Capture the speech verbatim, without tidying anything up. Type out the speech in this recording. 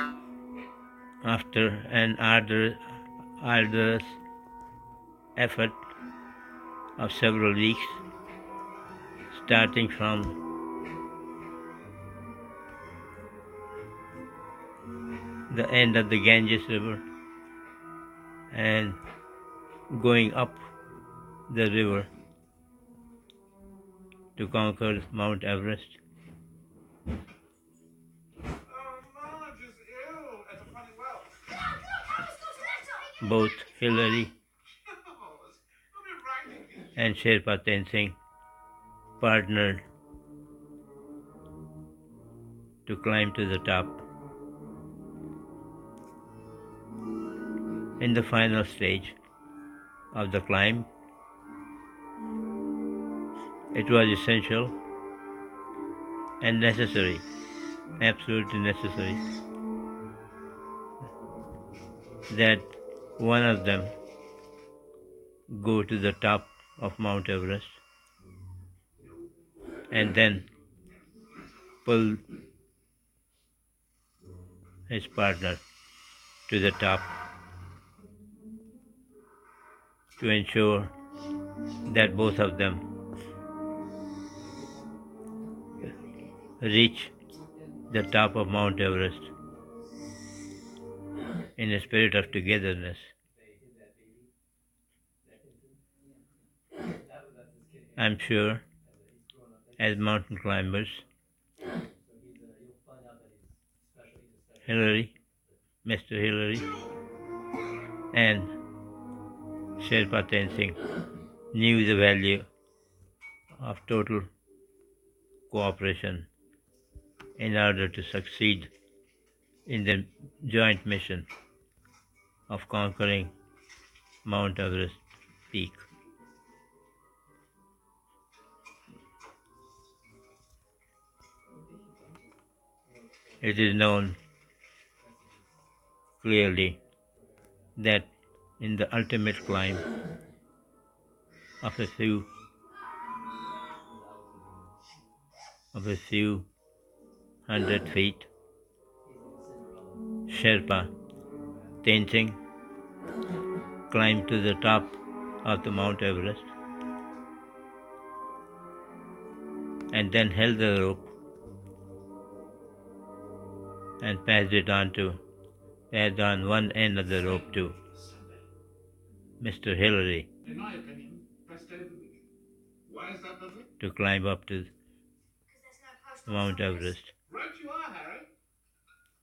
After an arduous, arduous effort of several weeks, starting from the end of the Ganges River and going up the river to conquer Mount Everest. Both Hillary and Sherpa Tenzing partnered to climb to the top. In the final stage of the climb, it was essential and necessary, absolutely necessary, that one of them go to the top of Mount Everest and then pull his partner to the top to ensure that both of them reach the top of Mount Everest in a spirit of togetherness. I'm sure, as mountain climbers, Hillary, Mister Hillary, and Sherpa Tenzing knew the value of total cooperation in order to succeed in the joint mission of conquering Mount Everest peak. It is known clearly that in the ultimate climb of a few of a few hundred feet, Sherpa Tenzing climbed to the top of the Mount Everest and then held the rope and passed it on to passed on one end of the rope to Mister Hillary to climb up to Mount Everest.